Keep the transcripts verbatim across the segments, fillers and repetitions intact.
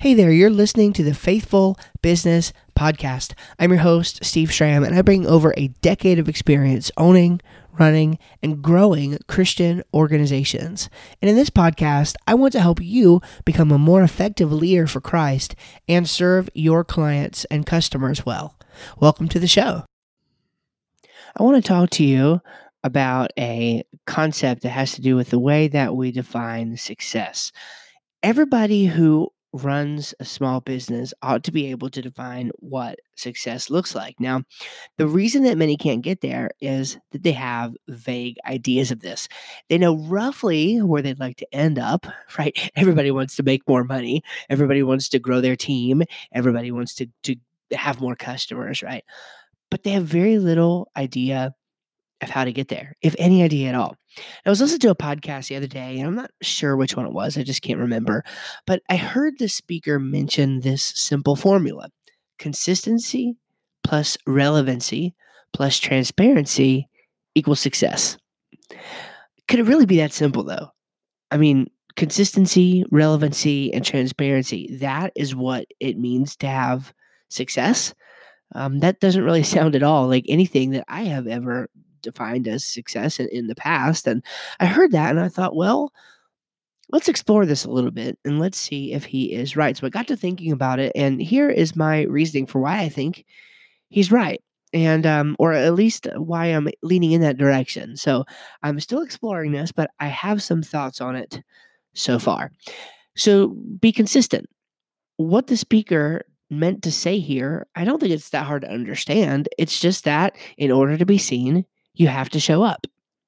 Hey there, you're listening to the Faithful Business Podcast. I'm your host, Steve Schramm, and I bring over a decade of experience owning, running, and growing Christian organizations. And in this podcast, I want to help you become a more effective leader for Christ and serve your clients and customers well. Welcome to the show. I want to talk to you about a concept that has to do with the way that we define success. Everybody who runs a small business ought to be able to define what success looks like. Now, the reason that many can't get there is that they have vague ideas of this. They know roughly where they'd like to end up, right? Everybody wants to make more money. Everybody wants to grow their team. Everybody wants to, to have more customers, right? But they have very little idea of how to get there, if any idea at all. I was listening to a podcast the other day, and I'm not sure which one it was. I just can't remember. But I heard the speaker mention this simple formula: consistency plus relevancy plus transparency equals success. Could it really be that simple, though? I mean, consistency, relevancy, and transparency, that is what it means to have success. Um, that doesn't really sound at all like anything that I have ever defined as success in, in the past. And I heard that and I thought, well, let's explore this a little bit and let's see if he is right. So I got to thinking about it, and here is my reasoning for why I think he's right. And, um, or at least why I'm leaning in that direction. So I'm still exploring this, but I have some thoughts on it so far. So be consistent. What the speaker meant to say here, I don't think it's that hard to understand. It's just that in order to be seen, you have to show up.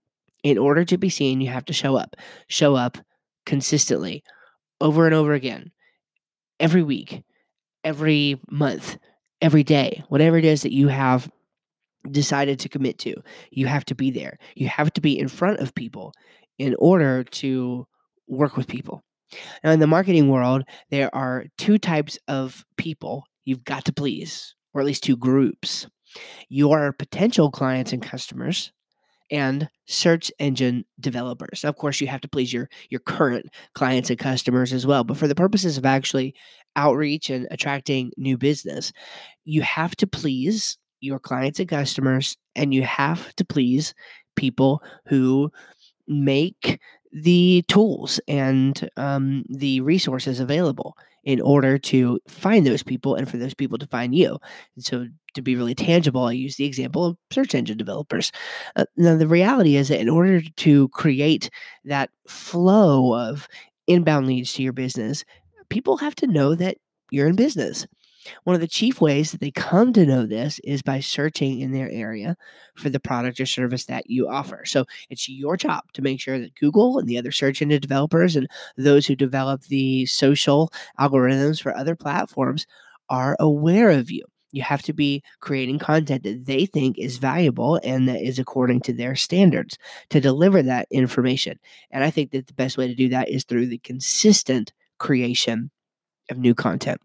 In order to be seen, you have to show up. Show up consistently, over and over again, every week, every month, every day, whatever it is that you have decided to commit to. You have to be there. You have to be in front of people in order to work with people. Now, in the marketing world, there are two types of people you've got to please, or at least two groups: your potential clients and customers, and search engine developers. Now, of course, you have to please your, your current clients and customers as well. But for the purposes of actually outreach and attracting new business, you have to please your clients and customers, and you have to please people who make the tools and um, the resources available in order to find those people and for those people to find you. And so, to be really tangible, I use the example of search engine developers. Uh, now, the reality is that in order to create that flow of inbound leads to your business, people have to know that you're in business. One of the chief ways that they come to know this is by searching in their area for the product or service that you offer. So it's your job to make sure that Google and the other search engine developers and those who develop the social algorithms for other platforms are aware of you. You have to be creating content that they think is valuable and that is according to their standards to deliver that information. And I think that the best way to do that is through the consistent creation of new content.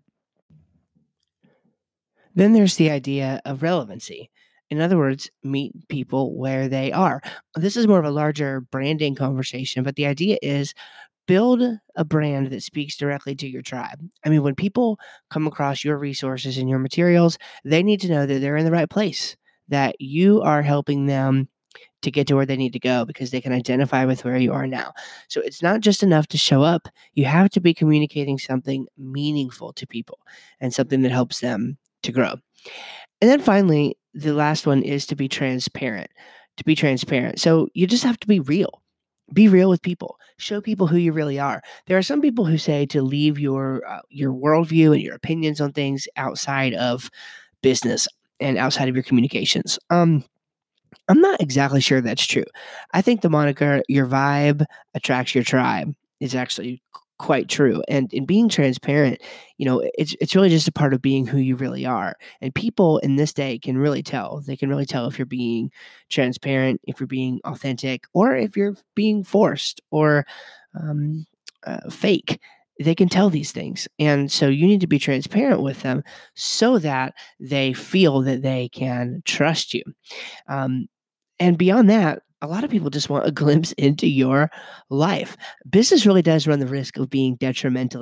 Then there's the idea of relevancy. In other words, meet people where they are. This is more of a larger branding conversation, but the idea is build a brand that speaks directly to your tribe. I mean, when people come across your resources and your materials, they need to know that they're in the right place, that you are helping them to get to where they need to go because they can identify with where you are now. So it's not just enough to show up. You have to be communicating something meaningful to people and something that helps them to grow. And then finally, the last one is to be transparent. To be transparent. So you just have to be real. Be real with people. Show people who you really are. There are some people who say to leave your uh, your worldview and your opinions on things outside of business and outside of your communications. Um, I'm not exactly sure that's true. I think the moniker "your vibe attracts your tribe" is actually quite true. And in being transparent, you know, it's it's really just a part of being who you really are. And people in this day can really tell. They can really tell if you're being transparent, if you're being authentic, or if you're being forced or um, uh, fake. They can tell these things. And so you need to be transparent with them so that they feel that they can trust you. Um, and beyond that, a lot of people just want a glimpse into your life. Business really does run the risk of being detrimentally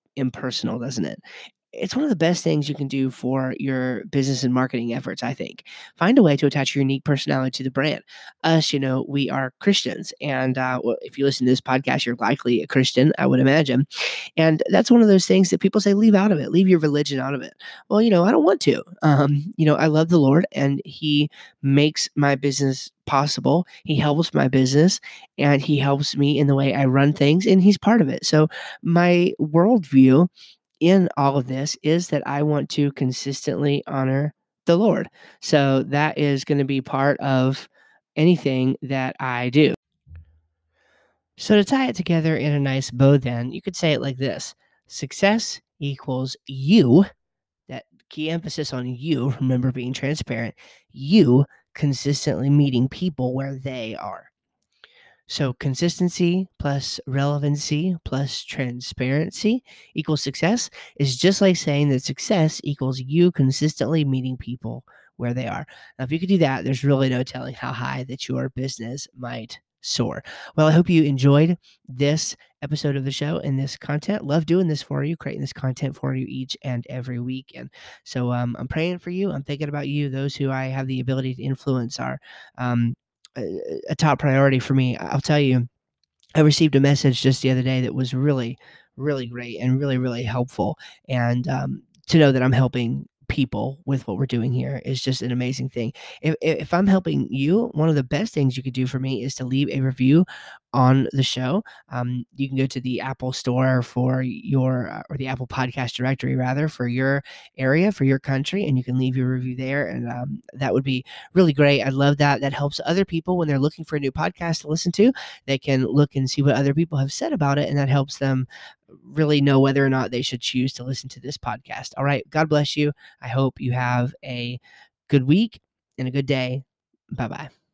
impersonal, doesn't it? It's one of the best things you can do for your business and marketing efforts, I think. Find a way to attach your unique personality to the brand. Us, you know, we are Christians. And uh, well, if you listen to this podcast, you're likely a Christian, I would imagine. And that's one of those things that people say, leave out of it, leave your religion out of it. Well, you know, I don't want to. Um, you know, I love the Lord and He makes my business possible. He helps my business and He helps me in the way I run things, and He's part of it. So, my worldview in all of this is that I want to consistently honor the Lord. So that is going to be part of anything that I do. So to tie it together in a nice bow, then you could say it like this: success equals you, that key emphasis on you, remember being transparent, you consistently meeting people where they are. So consistency plus relevancy plus transparency equals success is just like saying that success equals you consistently meeting people where they are. Now, if you could do that, there's really no telling how high that your business might soar. Well, I hope you enjoyed this episode of the show and this content. Love doing this for you, creating this content for you each and every week. And so um, I'm praying for you. I'm thinking about you, those who I have the ability to influence are um, a, a top priority for me. I'll tell you, I received a message just the other day that was really, really great and really, really helpful. And um, to know that I'm helping people with what we're doing here is just an amazing thing. If, if I'm helping you, one of the best things you could do for me is to leave a review on the show. Um, you can go to the Apple store for your, uh, or the Apple podcast directory rather, for your area, for your country, and you can leave your review there. And um, that would be really great. I love that. That helps other people when they're looking for a new podcast to listen to. They can look and see what other people have said about it, and that helps them really know whether or not they should choose to listen to this podcast. All right. God bless you. I hope you have a good week and a good day. Bye bye.